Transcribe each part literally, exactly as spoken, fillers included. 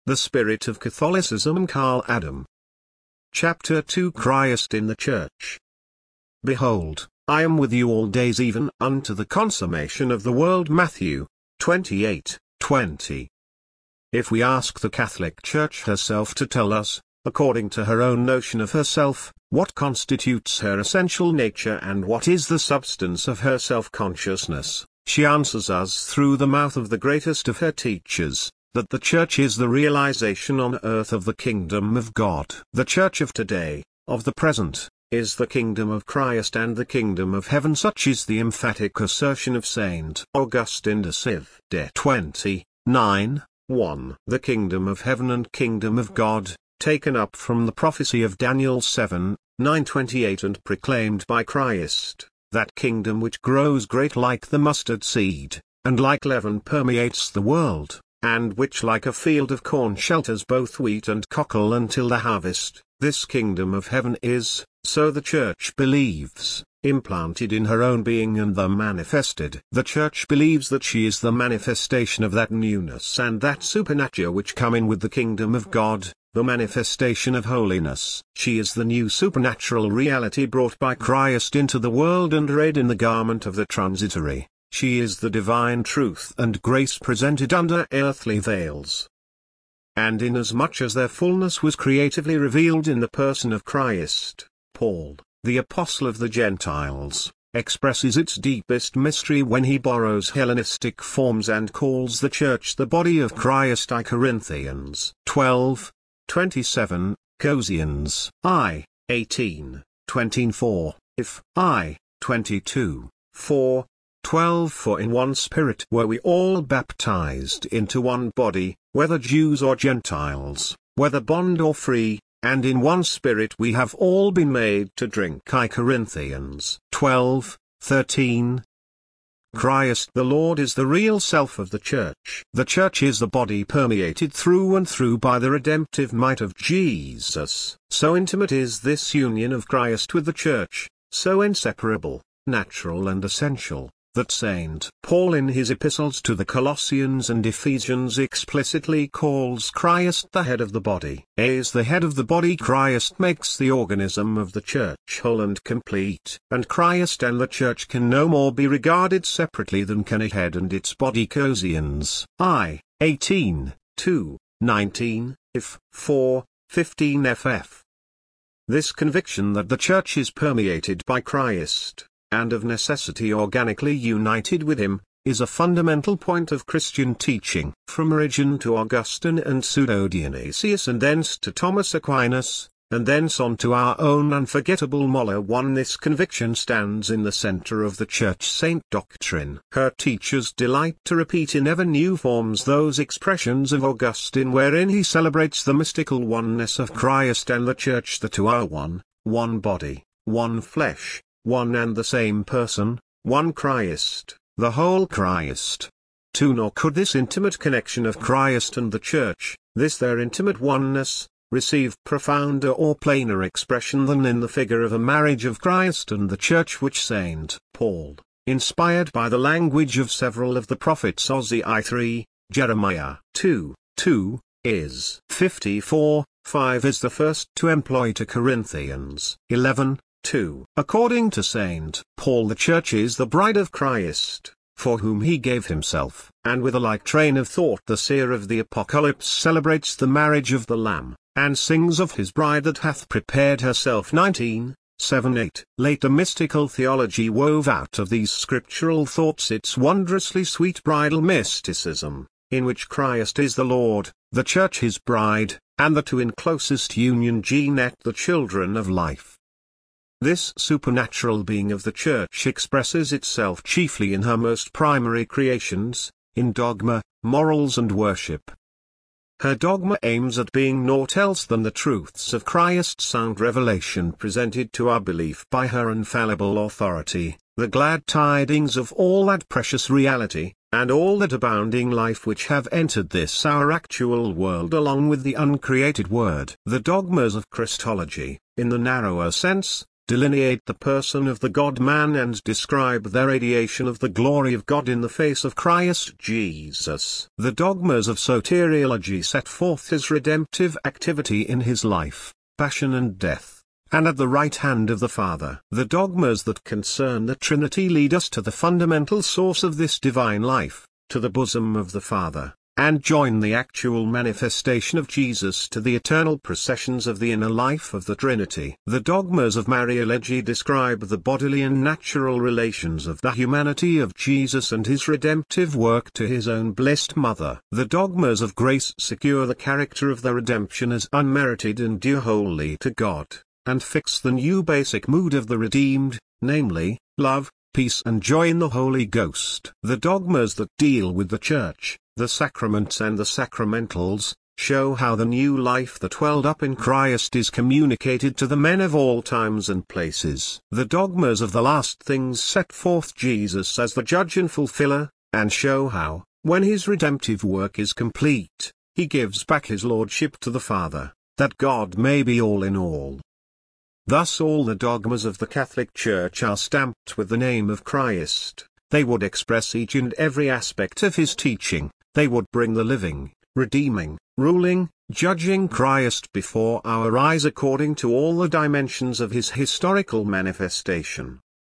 The Spirit of Catholicism. Carl Adam. Chapter two. Christ in the Church. Behold, I am with you all days, even unto the consummation of the world. Matthew twenty-eight twenty. If we ask the Catholic Church herself to tell us, according to her own notion of herself, what constitutes her essential nature and what is the substance of her self-consciousness, she answers us through the mouth of the greatest of her teachers, that the Church is the realization on earth of the kingdom of God. The Church of today, of the present, is the kingdom of Christ and the kingdom of heaven. Such is the emphatic assertion of Saint Augustine de Civ. De twenty-nine, one. The kingdom of heaven and kingdom of God, taken up from the prophecy of Daniel seven, nine twenty-eight, and proclaimed by Christ, that kingdom which grows great like the mustard seed, and like leaven permeates the world, and which like a field of corn shelters both wheat and cockle until the harvest. This kingdom of heaven is, so the Church believes, implanted in her own being and the manifested. The Church believes that she is the manifestation of that newness and that supernature which come in with the kingdom of God, the manifestation of holiness. She is the new supernatural reality brought by Christ into the world and arrayed in the garment of the transitory. She is the divine truth and grace presented under earthly veils. And inasmuch as their fullness was creatively revealed in the person of Christ, Paul, the apostle of the Gentiles, expresses its deepest mystery when he borrows Hellenistic forms and calls the Church the body of Christ. I Corinthians twelve twenty-seven, Colossians I eighteen twenty-four, if I twenty-two four. twelve. For in one Spirit were we all baptized into one body, whether Jews or Gentiles, whether bond or free, and in one Spirit we have all been made to drink. I Corinthians twelve thirteen. Christ the Lord is the real self of the Church. The Church is the body permeated through and through by the redemptive might of Jesus. So intimate is this union of Christ with the Church, so inseparable, natural and essential, that Saint Paul in his epistles to the Colossians and Ephesians explicitly calls Christ the head of the body. As the head of the body, Christ makes the organism of the Church whole and complete. And Christ and the Church can no more be regarded separately than can a head and its body. Colossians I eighteen two, nineteen, if four fifteen ff. This conviction that the Church is permeated by Christ, and of necessity organically united with him, is a fundamental point of Christian teaching. From Origen to Augustine and Pseudo-Dionysius, and thence to Thomas Aquinas, and thence on to our own unforgettable Moller one, this conviction stands in the center of the Church Saint doctrine. Her teachers delight to repeat in ever new forms those expressions of Augustine wherein he celebrates the mystical oneness of Christ and the Church, the two are one, one body, one flesh, one and the same person, one Christ, the whole Christ. two Nor could this intimate connection of Christ and the Church, this their intimate oneness, receive profounder or plainer expression than in the figure of a marriage of Christ and the Church which Saint Paul, inspired by the language of several of the prophets, Hosea three, Jeremiah two, two, is fifty-four, five is the first to employ. To Corinthians eleven, two. According to Saint Paul, the Church is the bride of Christ, for whom he gave himself. And with a like train of thought the seer of the Apocalypse celebrates the marriage of the Lamb, and sings of his bride that hath prepared herself. nineteen, seven eight. Later mystical theology wove out of these scriptural thoughts its wondrously sweet bridal mysticism, in which Christ is the Lord, the Church his bride, and the two in closest union Genet the children of life. This supernatural being of the Church expresses itself chiefly in her most primary creations, in dogma, morals and worship. Her dogma aims at being naught else than the truths of Christ's sound revelation presented to our belief by her infallible authority, the glad tidings of all that precious reality, and all that abounding life which have entered this our actual world along with the uncreated Word. The dogmas of Christology, in the narrower sense, delineate the person of the God-man and describe the radiation of the glory of God in the face of Christ Jesus. The dogmas of soteriology set forth his redemptive activity in his life, passion and death, and at the right hand of the Father. The dogmas that concern the Trinity lead us to the fundamental source of this divine life, to the bosom of the Father, and join the actual manifestation of Jesus to the eternal processions of the inner life of the Trinity. The dogmas of Mariology describe the bodily and natural relations of the humanity of Jesus and his redemptive work to his own blessed mother. The dogmas of grace secure the character of the redemption as unmerited and due wholly to God, and fix the new basic mood of the redeemed, namely, love, peace and joy in the Holy Ghost. The dogmas that deal with the Church, the sacraments and the sacramentals, show how the new life that welled up in Christ is communicated to the men of all times and places. The dogmas of the last things set forth Jesus as the judge and fulfiller, and show how, when his redemptive work is complete, he gives back his lordship to the Father, that God may be all in all. Thus all the dogmas of the Catholic Church are stamped with the name of Christ. They would express each and every aspect of his teaching. They would bring the living, redeeming, ruling, judging Christ before our eyes according to all the dimensions of his historical manifestation.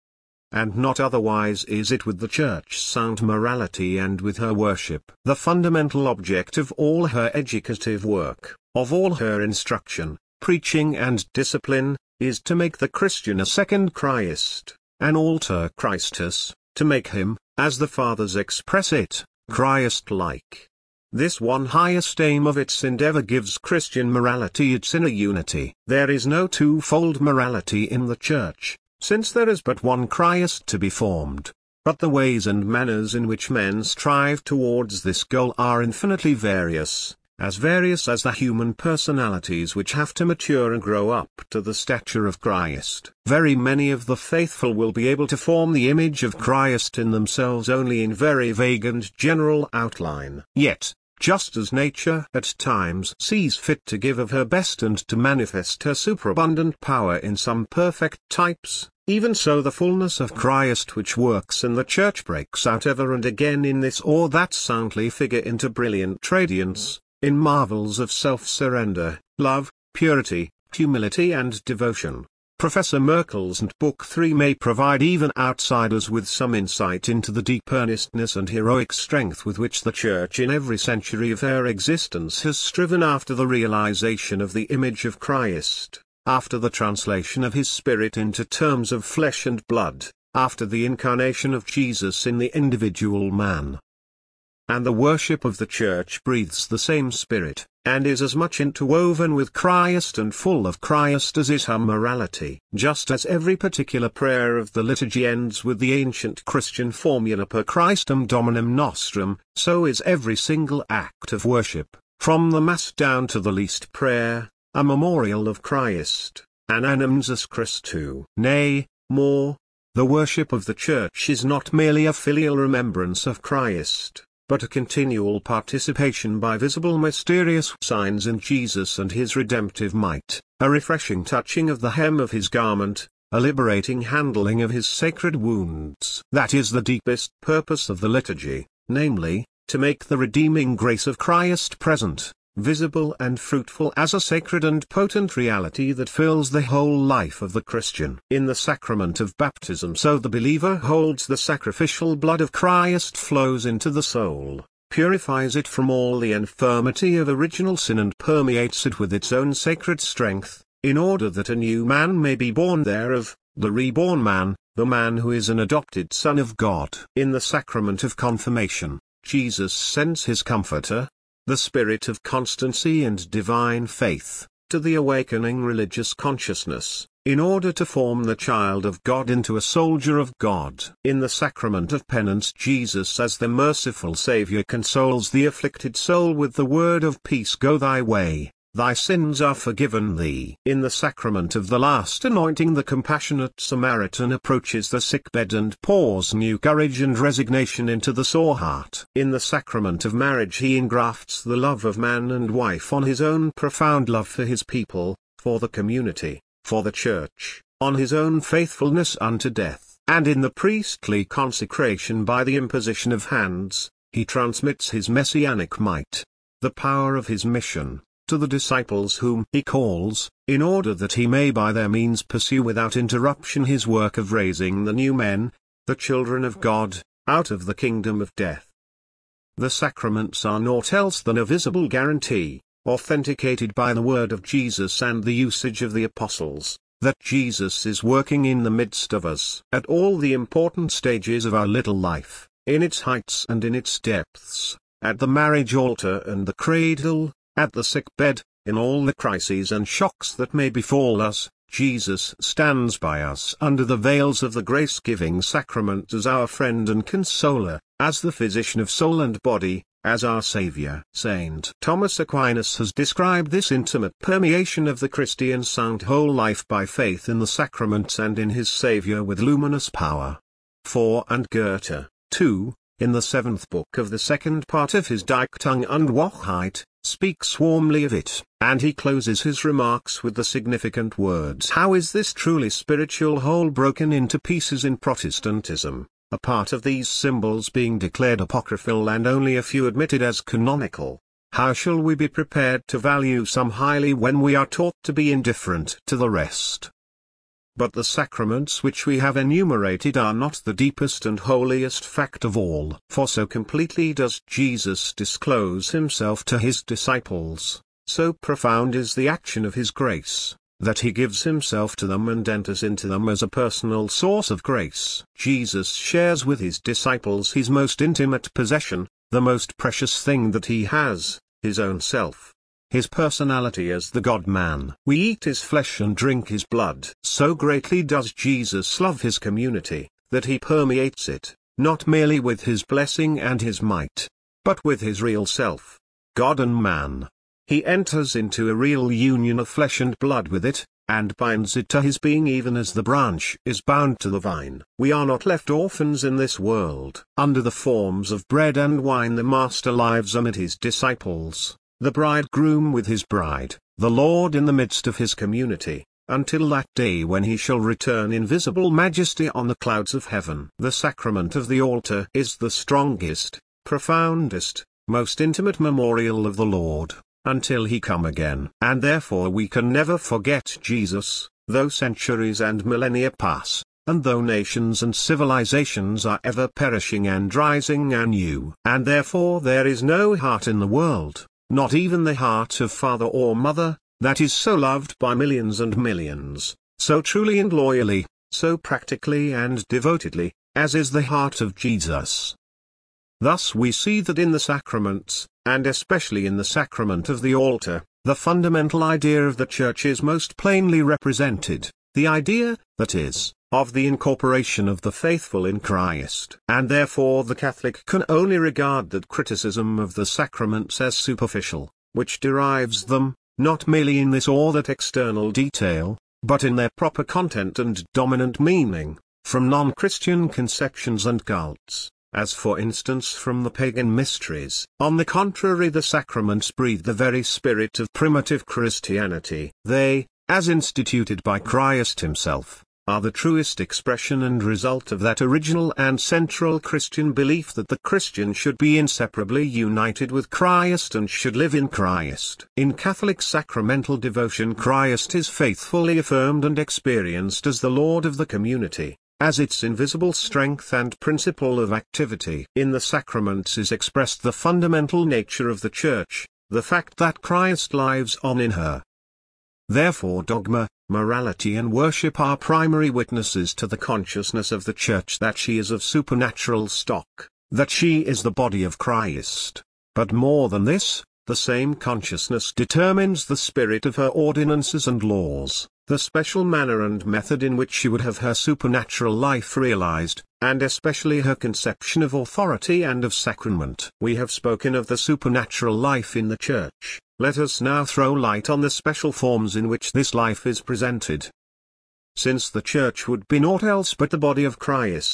And not otherwise is it with the Church's sound morality and with her worship. The fundamental object of all her educative work, of all her instruction, preaching and discipline, is to make the Christian a second Christ, an alter Christus, to make him, as the Fathers express it, Christ-like. This one highest aim of its endeavor gives Christian morality its inner unity. There is no twofold morality in the Church, since there is but one Christ to be formed. But the ways and manners in which men strive towards this goal are infinitely various, as various as the human personalities which have to mature and grow up to the stature of Christ. Very many of the faithful will be able to form the image of Christ in themselves only in very vague and general outline. Yet, just as nature at times sees fit to give of her best and to manifest her superabundant power in some perfect types, even so the fullness of Christ which works in the Church breaks out ever and again in this or that saintly figure into brilliant radiance, in marvels of self-surrender, love, purity, humility and devotion. Professor Merkel's and Book three may provide even outsiders with some insight into the deep earnestness and heroic strength with which the Church in every century of her existence has striven after the realization of the image of Christ, after the translation of his Spirit into terms of flesh and blood, after the incarnation of Jesus in the individual man. And the worship of the Church breathes the same spirit, and is as much interwoven with Christ and full of Christ as is her morality. Just as every particular prayer of the liturgy ends with the ancient Christian formula per Christum Dominum Nostrum, so is every single act of worship, from the Mass down to the least prayer, a memorial of Christ, an anamnesis Christu. Nay, more, the worship of the Church is not merely a filial remembrance of Christ, but a continual participation by visible mysterious signs in Jesus and his redemptive might, a refreshing touching of the hem of his garment, a liberating handling of his sacred wounds. That is the deepest purpose of the liturgy, namely, to make the redeeming grace of Christ present, visible and fruitful as a sacred and potent reality that fills the whole life of the Christian. In the sacrament of baptism, so the believer holds the sacrificial blood of Christ flows into the soul, purifies it from all the infirmity of original sin and permeates it with its own sacred strength, in order that a new man may be born thereof, the reborn man, the man who is an adopted son of God. In the sacrament of confirmation, Jesus sends his Comforter, the Spirit of constancy and divine faith, to the awakening religious consciousness, in order to form the child of God into a soldier of God. In the sacrament of penance, Jesus as the merciful Saviour consoles the afflicted soul with the word of peace: go thy way, thy sins are forgiven thee. In the sacrament of the last anointing, the compassionate Samaritan approaches the sick bed and pours new courage and resignation into the sore heart. In the sacrament of marriage, he engrafts the love of man and wife on his own profound love for his people, for the community, for the Church, on his own faithfulness unto death, and in the priestly consecration by the imposition of hands, he transmits his messianic might, the power of his mission, to the disciples whom he calls, in order that he may by their means pursue without interruption his work of raising the new men, the children of God, out of the kingdom of death. The sacraments are naught else than a visible guarantee, authenticated by the word of Jesus and the usage of the apostles, that Jesus is working in the midst of us at all the important stages of our little life, in its heights and in its depths, at the marriage altar and the cradle, at the sick bed, in all the crises and shocks that may befall us. Jesus stands by us under the veils of the grace-giving sacrament as our friend and consoler, as the physician of soul and body, as our Saviour. Saint Thomas Aquinas has described this intimate permeation of the Christian sound whole life by faith in the sacraments and in his Saviour with luminous power. For and Goethe, too, in the seventh book of the second part of his Dichtung und Wahrheit, speaks warmly of it, and he closes his remarks with the significant words: "How is this truly spiritual whole broken into pieces in Protestantism, a part of these symbols being declared apocryphal and only a few admitted as canonical? How shall we be prepared to value some highly when we are taught to be indifferent to the rest?" But the sacraments which we have enumerated are not the deepest and holiest fact of all. For so completely does Jesus disclose himself to his disciples, so profound is the action of his grace, that he gives himself to them and enters into them as a personal source of grace. Jesus shares with his disciples his most intimate possession, the most precious thing that he has, his own self. His personality as the God-man. We eat his flesh and drink his blood. So greatly does Jesus love his community, that he permeates it, not merely with his blessing and his might, but with his real self, God and man. He enters into a real union of flesh and blood with it, and binds it to his being even as the branch is bound to the vine. We are not left orphans in this world. Under the forms of bread and wine the Master lives amid his disciples, the bridegroom with his bride, the Lord in the midst of his community, until that day when he shall return in visible majesty on the clouds of heaven. The sacrament of the altar is the strongest, profoundest, most intimate memorial of the Lord, until he come again. And therefore we can never forget Jesus, though centuries and millennia pass, and though nations and civilizations are ever perishing and rising anew. And therefore there is no heart in the world, not even the heart of father or mother, that is so loved by millions and millions, so truly and loyally, so practically and devotedly, as is the heart of Jesus. Thus we see that in the sacraments, and especially in the sacrament of the altar, the fundamental idea of the Church is most plainly represented, the idea, that is, of the incorporation of the faithful in Christ. And therefore the Catholic can only regard that criticism of the sacraments as superficial, which derives them, not merely in this or that external detail, but in their proper content and dominant meaning, from non-Christian conceptions and cults, as for instance from the pagan mysteries. On the contrary, the sacraments breathe the very spirit of primitive Christianity. They, as instituted by Christ himself, are the truest expression and result of that original and central Christian belief that the Christian should be inseparably united with Christ and should live in Christ. In Catholic sacramental devotion, Christ is faithfully affirmed and experienced as the Lord of the community, as its invisible strength and principle of activity. In the sacraments is expressed the fundamental nature of the Church, the fact that Christ lives on in her. Therefore dogma, morality and worship are primary witnesses to the consciousness of the Church that she is of supernatural stock, that she is the body of Christ. But more than this, the same consciousness determines the spirit of her ordinances and laws, the special manner and method in which she would have her supernatural life realized, and especially her conception of authority and of sacrament. We have spoken of the supernatural life in the Church. Let us now throw light on the special forms in which this life is presented. Since the Church would be naught else but the body of Christ,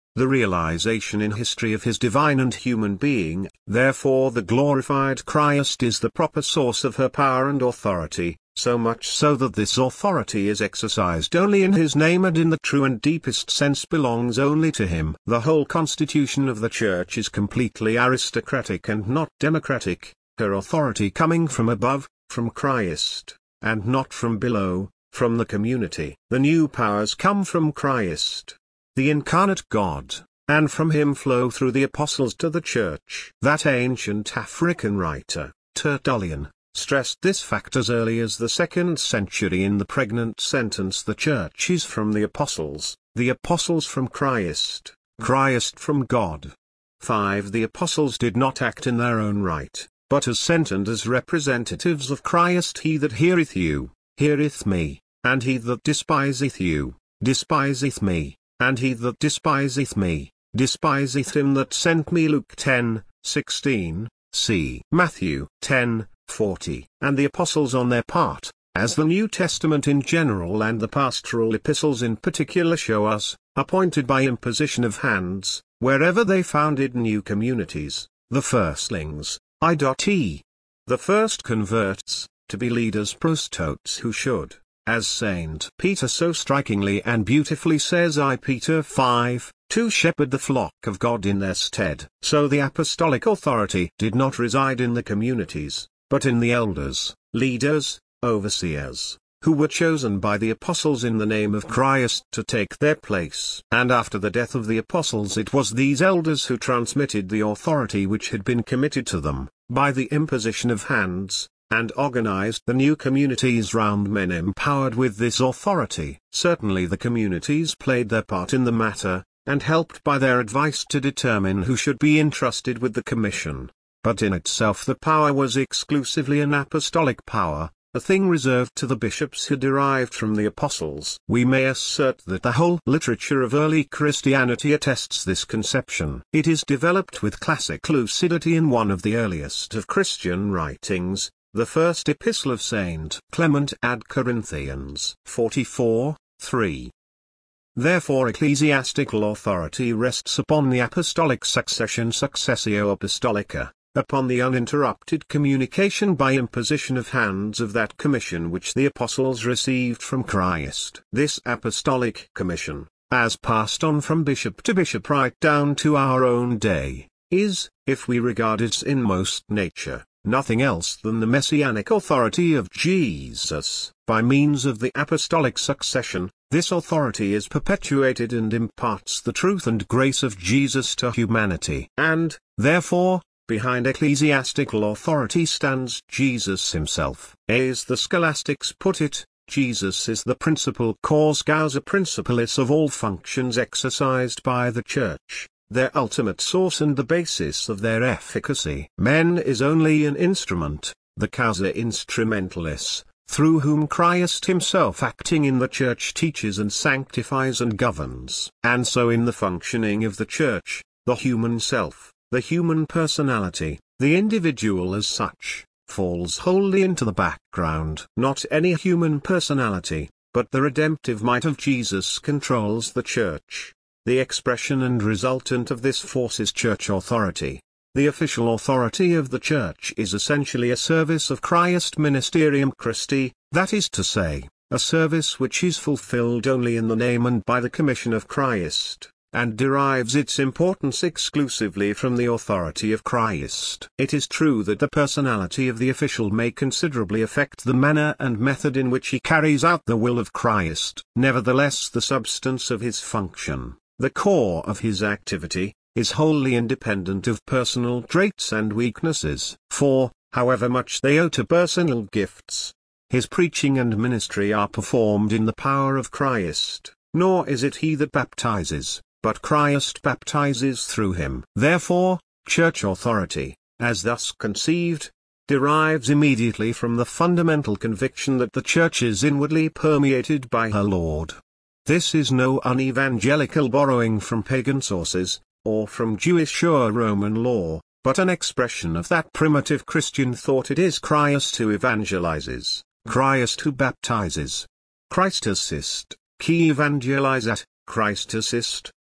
the realization in history of his divine and human being. Therefore the glorified Christ is the proper source of her power and authority, so much so that this authority is exercised only in his name and in the true and deepest sense belongs only to him. The whole constitution of the Church is completely aristocratic and not democratic, her authority coming from above, from Christ, and not from below, from the community. The new powers come from Christ, the incarnate God, and from him flow through the apostles to the Church. That ancient African writer, Tertullian, stressed this fact as early as the second century in the pregnant sentence, "The Church is from the apostles, the apostles from Christ, Christ from God." five The apostles did not act in their own right, but as sent and as representatives of Christ. "He that heareth you, heareth me, and he that despiseth you, despiseth me, and he that despiseth me, despiseth him that sent me." Luke ten sixteen, see Matthew ten forty. And the apostles on their part, as the New Testament in general and the pastoral epistles in particular show us, appointed by imposition of hands, wherever they founded new communities, the firstlings, that is, the first converts, to be leaders prostotes who should, as Saint Peter so strikingly and beautifully says in First Peter five, to shepherd the flock of God in their stead. So the apostolic authority did not reside in the communities, but in the elders, leaders, overseers, who were chosen by the apostles in the name of Christ to take their place. And after the death of the apostles it was these elders who transmitted the authority which had been committed to them, by the imposition of hands, and organized the new communities round men empowered with this authority. Certainly the communities played their part in the matter, and helped by their advice to determine who should be entrusted with the commission. But in itself the power was exclusively an apostolic power, a thing reserved to the bishops who derived from the apostles. We may assert that the whole literature of early Christianity attests this conception. It is developed with classic lucidity in one of the earliest of Christian writings, the first epistle of Saint Clement ad Corinthians forty-four, three. Therefore ecclesiastical authority rests upon the apostolic succession successio apostolica, upon the uninterrupted communication by imposition of hands of that commission which the apostles received from Christ. This apostolic commission, as passed on from bishop to bishop right down to our own day, is, if we regard its inmost nature, nothing else than the messianic authority of Jesus. By means of the apostolic succession, this authority is perpetuated and imparts the truth and grace of Jesus to humanity. And, therefore, behind ecclesiastical authority stands Jesus himself. As the scholastics put it, Jesus is the principal cause causa principalis of all functions exercised by the Church, their ultimate source and the basis of their efficacy. Man is only an instrument, the causa instrumentalis, through whom Christ himself acting in the Church teaches and sanctifies and governs. And so in the functioning of the Church, the human self, the human personality, the individual as such, falls wholly into the background. Not any human personality, but the redemptive might of Jesus controls the Church. The expression and resultant of this force is Church authority. The official authority of the Church is essentially a service of Christ Ministerium Christi, that is to say, a service which is fulfilled only in the name and by the commission of Christ, and derives its importance exclusively from the authority of Christ. It is true that the personality of the official may considerably affect the manner and method in which he carries out the will of Christ. Nevertheless, the substance of his function, the core of his activity, is wholly independent of personal traits and weaknesses. For, however much they owe to personal gifts, his preaching and ministry are performed in the power of Christ, nor is it he that baptizes, but Christ baptizes through him. Therefore, Church authority, as thus conceived, derives immediately from the fundamental conviction that the Church is inwardly permeated by her Lord. This is no unevangelical borrowing from pagan sources, or from Jewish or Roman law, but an expression of that primitive Christian thought. It is Christ who evangelizes, Christ who baptizes. Christ assist, qui evangelizat, Christ assist,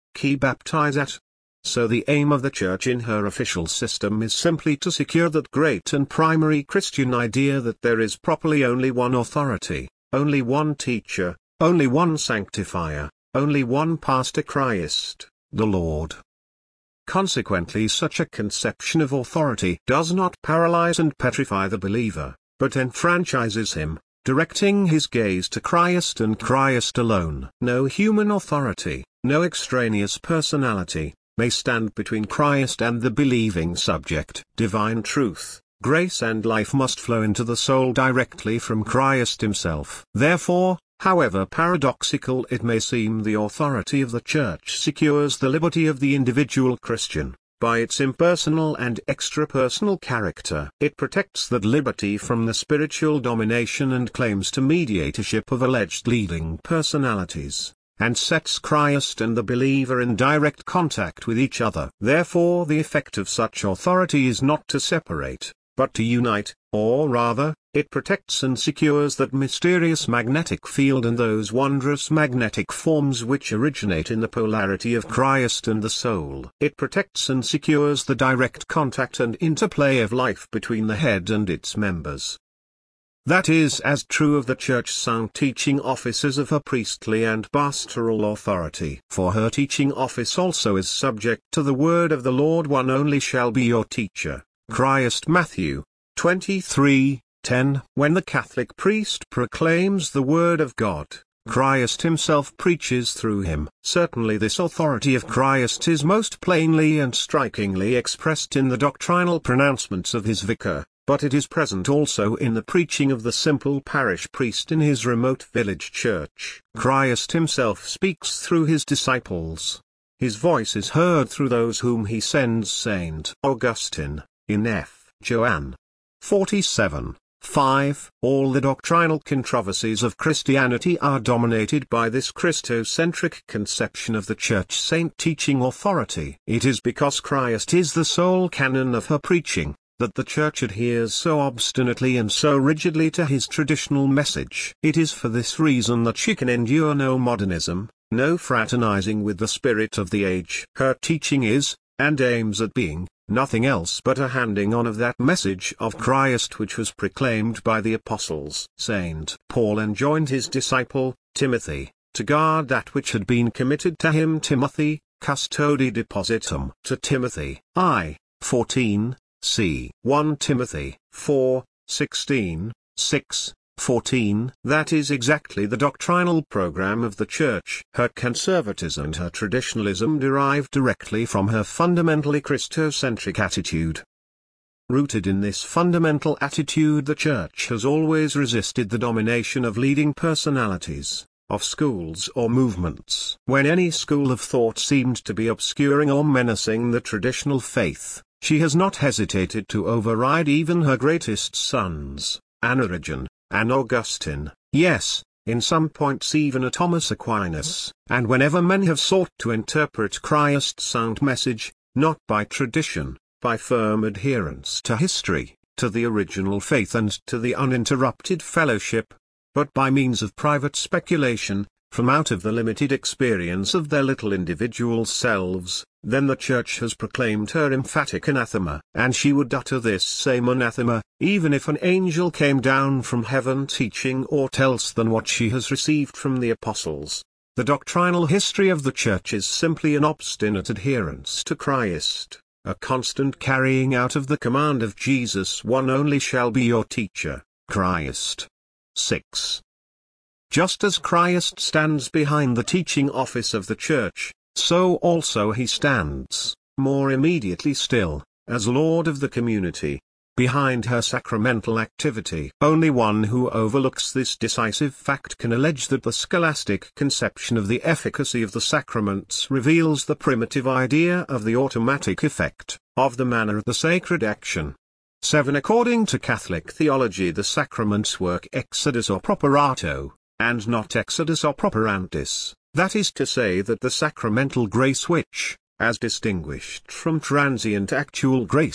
key baptize at. So the aim of the Church in her official system is simply to secure that great and primary Christian idea that there is properly only one authority, only one teacher, only one sanctifier, only one pastor, Christ, the Lord. Consequently, such a conception of authority does not paralyze and petrify the believer, but enfranchises him, directing his gaze to Christ and Christ alone. No human authority, no extraneous personality, may stand between Christ and the believing subject. Divine truth, grace and life must flow into the soul directly from Christ himself. Therefore, however paradoxical it may seem, the authority of the Church secures the liberty of the individual Christian. By its impersonal and extrapersonal character, it protects that liberty from the spiritual domination and claims to mediatorship of alleged leading personalities, and sets Christ and the believer in direct contact with each other. Therefore the effect of such authority is not to separate, but to unite, or rather, it protects and secures that mysterious magnetic field and those wondrous magnetic forms which originate in the polarity of Christ and the soul. It protects and secures the direct contact and interplay of life between the head and its members. That is as true of the Church's sound teaching office as of her priestly and pastoral authority. For her teaching office also is subject to the word of the Lord. One only shall be your teacher, Christ. Matthew twenty-three ten. When the Catholic priest proclaims the word of God, Christ himself preaches through him. Certainly this authority of Christ is most plainly and strikingly expressed in the doctrinal pronouncements of his vicar, but it is present also in the preaching of the simple parish priest in his remote village church. Christ himself speaks through his disciples. His voice is heard through those whom he sends. Saint Augustine, in F. Joanne forty-seven five. All the doctrinal controversies of Christianity are dominated by this Christocentric conception of the Church saint teaching authority. It is because Christ is the sole canon of her preaching that the Church adheres so obstinately and so rigidly to his traditional message. It is for this reason that she can endure no modernism, no fraternizing with the spirit of the age. Her teaching is, and aims at being, nothing else but a handing on of that message of Christ which was proclaimed by the apostles. Saint Paul enjoined his disciple, Timothy, to guard that which had been committed to him. Timothy, custodi depositum. To Timothy, I, fourteen, c. First Timothy, four, sixteen, six, fourteen. That is exactly the doctrinal program of the Church. Her conservatism and her traditionalism derive directly from her fundamentally Christocentric attitude. Rooted in this fundamental attitude, the Church has always resisted the domination of leading personalities, of schools or movements. When any school of thought seemed to be obscuring or menacing the traditional faith, she has not hesitated to override even her greatest sons, Anna Origen, Anne Augustine, yes, in some points even a Thomas Aquinas. And whenever men have sought to interpret Christ's sound message, not by tradition, by firm adherence to history, to the original faith and to the uninterrupted fellowship, but by means of private speculation, from out of the limited experience of their little individual selves, then the Church has proclaimed her emphatic anathema. And she would utter this same anathema, even if an angel came down from heaven teaching aught else than what she has received from the apostles. The doctrinal history of the Church is simply an obstinate adherence to Christ, a constant carrying out of the command of Jesus, one only shall be your teacher, Christ. six. Just as Christ stands behind the teaching office of the Church, so also he stands, more immediately still, as Lord of the community, behind her sacramental activity. Only one who overlooks this decisive fact can allege that the scholastic conception of the efficacy of the sacraments reveals the primitive idea of the automatic effect, of the manner of the sacred action. seven. According to Catholic theology, the sacraments work exodus or properato, and not exodus or properantis. That is to say that the sacramental grace which, as distinguished from transient actual grace,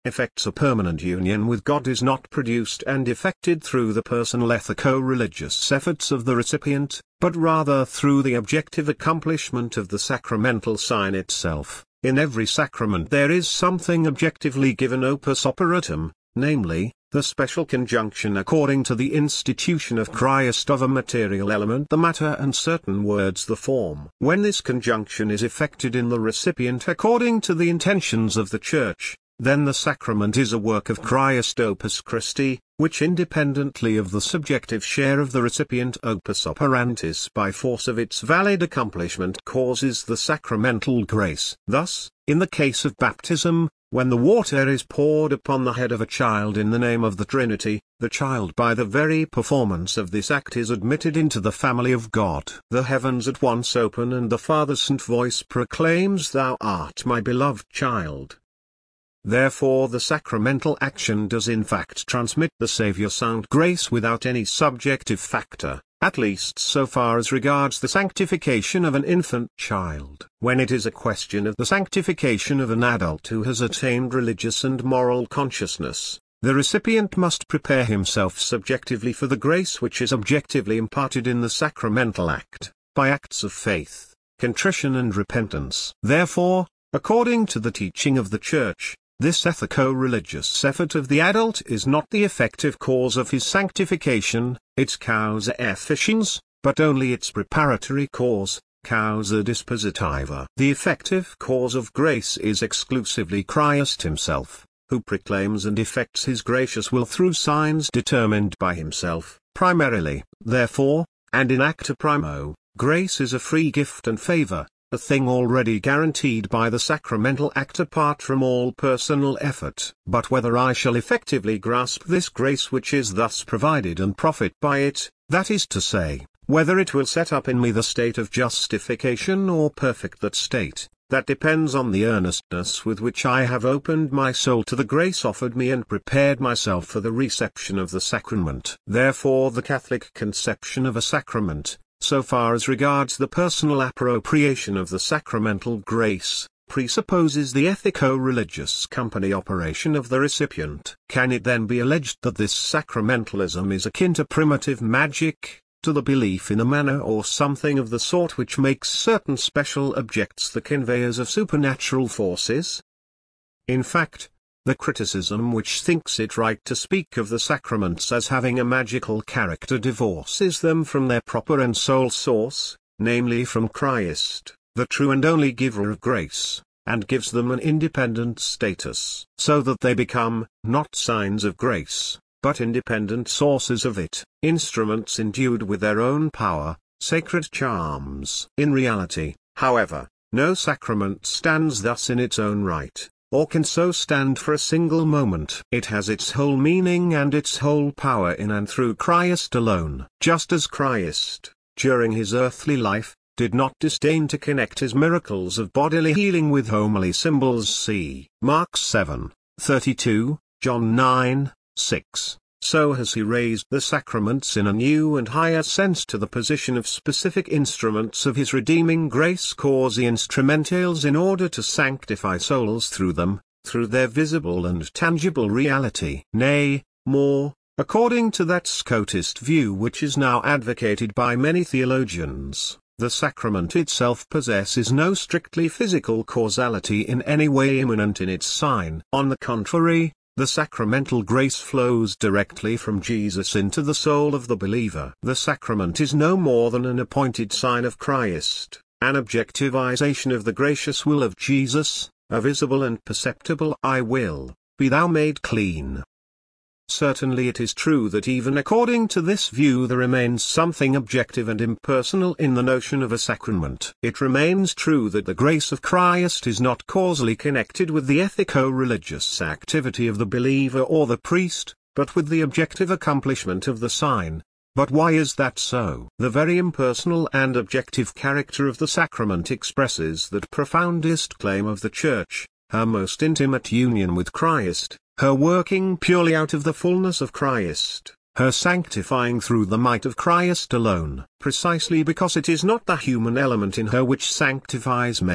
effects a permanent union with God is not produced and effected through the personal ethico-religious efforts of the recipient, but rather through the objective accomplishment of the sacramental sign itself. In every sacrament there is something objectively given opus operatum, namely, the special conjunction according to the institution of Christ of a material element the matter and certain words the form. When this conjunction is effected in the recipient according to the intentions of the Church, then the sacrament is a work of Christ opus Christi, which independently of the subjective share of the recipient opus operantis by force of its valid accomplishment causes the sacramental grace. Thus, in the case of baptism, when the water is poured upon the head of a child in the name of the Trinity, the child by the very performance of this act is admitted into the family of God. The heavens at once open and the Father's sent voice proclaims, "Thou art my beloved child." Therefore the sacramental action does in fact transmit the Saviour sound grace without any subjective factor, at least so far as regards the sanctification of an infant child. When it is a question of the sanctification of an adult who has attained religious and moral consciousness, the recipient must prepare himself subjectively for the grace which is objectively imparted in the sacramental act, by acts of faith, contrition and repentance. Therefore, according to the teaching of the Church, this ethico-religious effort of the adult is not the effective cause of his sanctification, its causa efficiens, but only its preparatory cause, causa dispositiva. The effective cause of grace is exclusively Christ himself, who proclaims and effects his gracious will through signs determined by himself, primarily. Therefore, and in acta primo, grace is a free gift and favor, a thing already guaranteed by the sacramental act apart from all personal effort. But whether I shall effectively grasp this grace which is thus provided and profit by it, that is to say, whether it will set up in me the state of justification or perfect that state, that depends on the earnestness with which I have opened my soul to the grace offered me and prepared myself for the reception of the sacrament. Therefore the Catholic conception of a sacrament, so far as regards the personal appropriation of the sacramental grace, presupposes the ethico-religious company operation of the recipient. Can it then be alleged that this sacramentalism is akin to primitive magic, to the belief in a manner or something of the sort which makes certain special objects the conveyors of supernatural forces? In fact, the criticism which thinks it right to speak of the sacraments as having a magical character divorces them from their proper and sole source, namely from Christ, the true and only giver of grace, and gives them an independent status, so that they become, not signs of grace, but independent sources of it, instruments endued with their own power, sacred charms. In reality, however, no sacrament stands thus in its own right, or can so stand for a single moment. It has its whole meaning and its whole power in and through Christ alone. Just as Christ, during his earthly life, did not disdain to connect his miracles of bodily healing with homely symbols, see Mark seven thirty-two, John nine six. So has he raised the sacraments in a new and higher sense to the position of specific instruments of his redeeming grace causae instrumentales in order to sanctify souls through them, through their visible and tangible reality. Nay, more, according to that Scotist view which is now advocated by many theologians, the sacrament itself possesses no strictly physical causality in any way immanent in its sign. On the contrary, the sacramental grace flows directly from Jesus into the soul of the believer. The sacrament is no more than an appointed sign of Christ, an objectivization of the gracious will of Jesus, a visible and perceptible "I will, be thou made clean." Certainly it is true that even according to this view there remains something objective and impersonal in the notion of a sacrament. It remains true that the grace of Christ is not causally connected with the ethico-religious activity of the believer or the priest, but with the objective accomplishment of the sign. But why is that so? The very impersonal and objective character of the sacrament expresses that profoundest claim of the Church, her most intimate union with Christ, her working purely out of the fullness of Christ, her sanctifying through the might of Christ alone, precisely because it is not the human element in her which sanctifies men,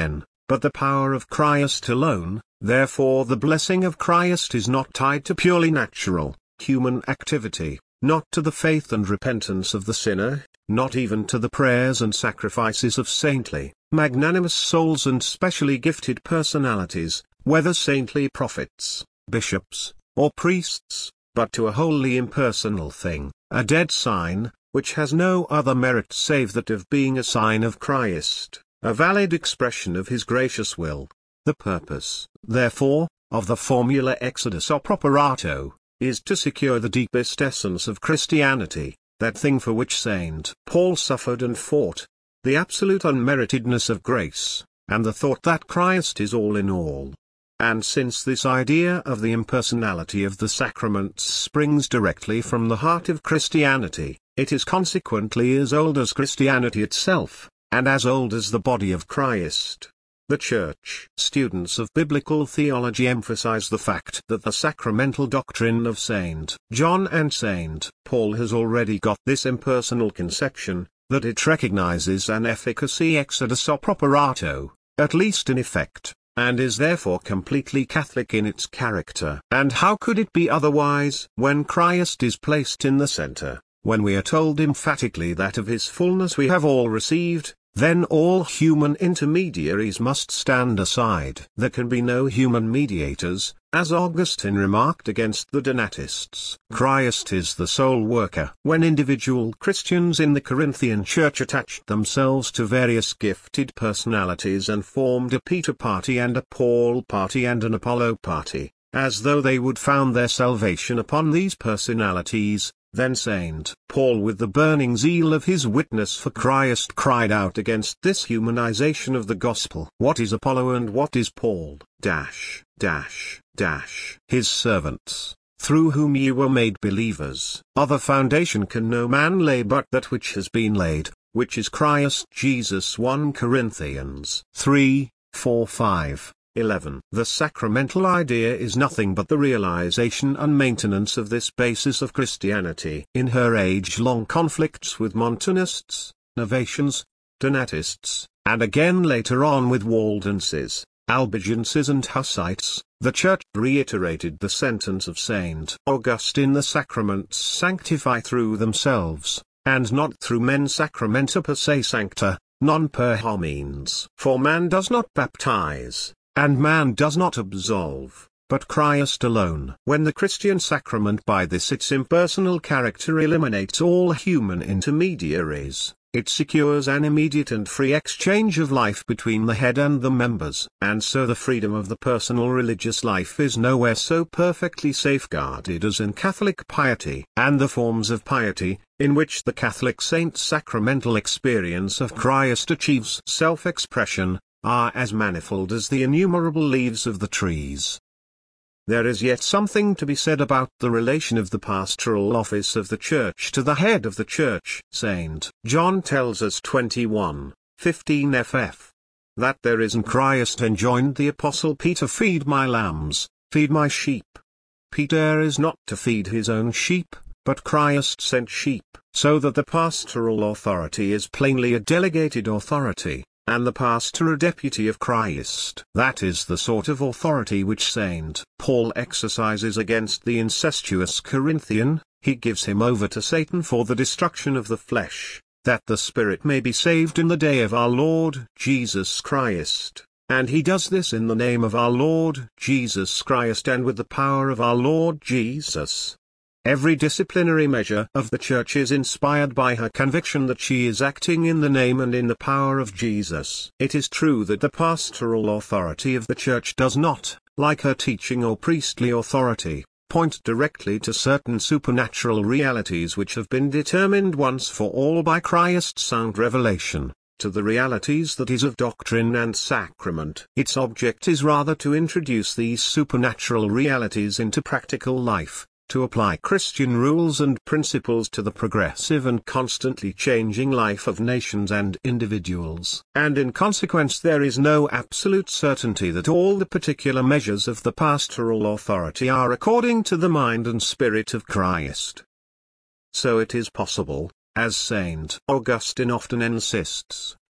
but the power of Christ alone. Therefore the blessing of Christ is not tied to purely natural, human activity, not to the faith and repentance of the sinner, not even to the prayers and sacrifices of saintly, magnanimous souls and specially gifted personalities, whether saintly prophets, bishops, or priests, but to a wholly impersonal thing, a dead sign, which has no other merit save that of being a sign of Christ, a valid expression of his gracious will. The purpose, therefore, of the formula exodus operato, is to secure the deepest essence of Christianity, that thing for which Saint Paul suffered and fought, the absolute unmeritedness of grace, and the thought that Christ is all in all. And since this idea of the impersonality of the sacraments springs directly from the heart of Christianity, it is consequently as old as Christianity itself, and as old as the body of Christ. The Church students of biblical theology emphasize the fact that the sacramental doctrine of Saint John and Saint Paul has already got this impersonal conception, that it recognizes an efficacy exodus operato, at least in effect, and is therefore completely Catholic in its character. And how could it be otherwise when Christ is placed in the center, when we are told emphatically that of his fullness we have all received? Then all human intermediaries must stand aside. There can be no human mediators, as Augustine remarked against the Donatists. Christ is the sole worker. When individual Christians in the Corinthian church attached themselves to various gifted personalities and formed a Peter party and a Paul party and an Apollo party, as though they would found their salvation upon these personalities, then Saint Paul, with the burning zeal of his witness for Christ, cried out against this humanization of the gospel. What is Apollo and what is Paul? Dash, dash, dash. His servants, through whom ye were made believers. Other foundation can no man lay but that which has been laid, which is Christ Jesus. First Corinthians three, four, five. eleven. The sacramental idea is nothing but the realization and maintenance of this basis of Christianity. In her age-long conflicts with Montanists, Novatians, Donatists, and again later on with Waldenses, Albigenses and Hussites, the Church reiterated the sentence of Saint Augustine: the sacraments sanctify through themselves, and not through men. Sacramenta per se sancta, non per homines. For man does not baptize, and man does not absolve, but Christ alone. When the Christian sacrament by this its impersonal character eliminates all human intermediaries, it secures an immediate and free exchange of life between the head and the members. And so the freedom of the personal religious life is nowhere so perfectly safeguarded as in Catholic piety. And the forms of piety, in which the Catholic saint's sacramental experience of Christ achieves self-expression, are as manifold as the innumerable leaves of the trees. There is yet something to be said about the relation of the pastoral office of the Church to the head of the Church. Saint John tells us twenty-one, fifteen ff. that there is in Christ enjoined the Apostle Peter, feed my lambs, feed my sheep. Peter is not to feed his own sheep, but Christ sent sheep, so that the pastoral authority is plainly a delegated authority, and the pastor a deputy of Christ. That is the sort of authority which Saint Paul exercises against the incestuous Corinthian. He gives him over to Satan for the destruction of the flesh, that the spirit may be saved in the day of our Lord Jesus Christ. And he does this in the name of our Lord Jesus Christ and with the power of our Lord Jesus. Every disciplinary measure of the Church is inspired by her conviction that she is acting in the name and in the power of Jesus. It is true that the pastoral authority of the Church does not, like her teaching or priestly authority, point directly to certain supernatural realities which have been determined once for all by Christ's sound revelation, to the realities that is of doctrine and sacrament. Its object is rather to introduce these supernatural realities into practical life, to apply Christian rules and principles to the progressive and constantly changing life of nations and individuals. And in consequence there is no absolute certainty that all the particular measures of the pastoral authority are according to the mind and spirit of Christ. So it is possible, as Saint Augustine often insists,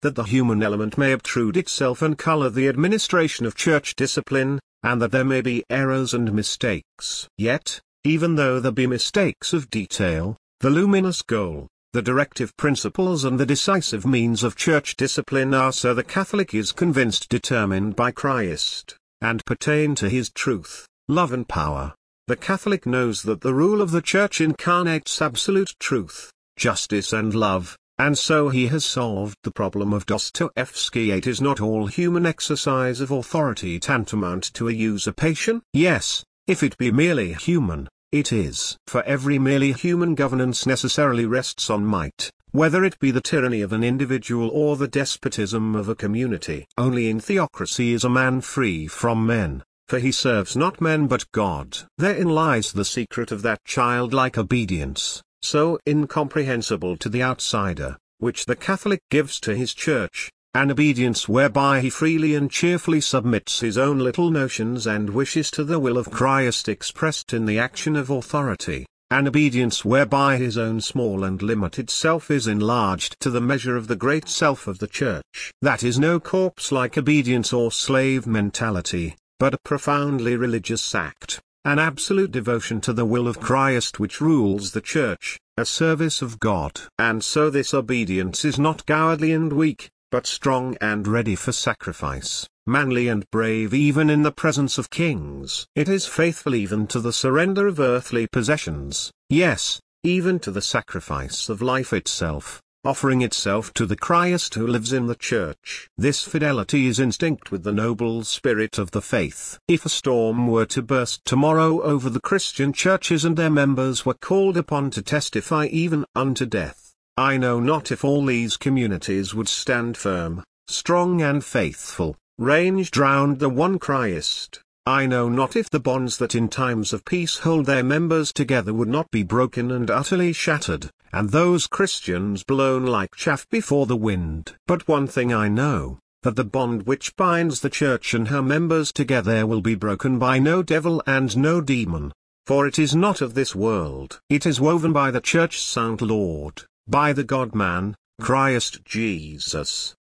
that the human element may obtrude itself and color the administration of church discipline, and that there may be errors and mistakes. Yet, even though there be mistakes of detail, the luminous goal, the directive principles and the decisive means of church discipline are, so the Catholic is convinced, determined by Christ, and pertain to his truth, love and power. The Catholic knows that the rule of the Church incarnates absolute truth, justice and love, and so he has solved the problem of Dostoevsky. It is not all human exercise of authority tantamount to a usurpation? Yes, if it be merely human, it is. For every merely human governance necessarily rests on might, whether it be the tyranny of an individual or the despotism of a community. Only in theocracy is a man free from men, for he serves not men but God. Therein lies the secret of that childlike obedience, so incomprehensible to the outsider, which the Catholic gives to his Church, an obedience whereby he freely and cheerfully submits his own little notions and wishes to the will of Christ expressed in the action of authority, an obedience whereby his own small and limited self is enlarged to the measure of the great self of the Church. That is no corpse-like obedience or slave mentality, but a profoundly religious act, an absolute devotion to the will of Christ which rules the Church, a service of God. And so this obedience is not cowardly and weak, but strong and ready for sacrifice, manly and brave even in the presence of kings. It is faithful even to the surrender of earthly possessions, yes, even to the sacrifice of life itself, offering itself to the Christ who lives in the Church. This fidelity is instinct with the noble spirit of the faith. If a storm were to burst tomorrow over the Christian churches and their members were called upon to testify even unto death, I know not if all these communities would stand firm, strong and faithful, ranged round the one Christ. I know not if the bonds that in times of peace hold their members together would not be broken and utterly shattered, and those Christians blown like chaff before the wind. But one thing I know, that the bond which binds the Church and her members together will be broken by no devil and no demon, for it is not of this world. It is woven by the Church's sound Lord, by the God-man, Christ Jesus.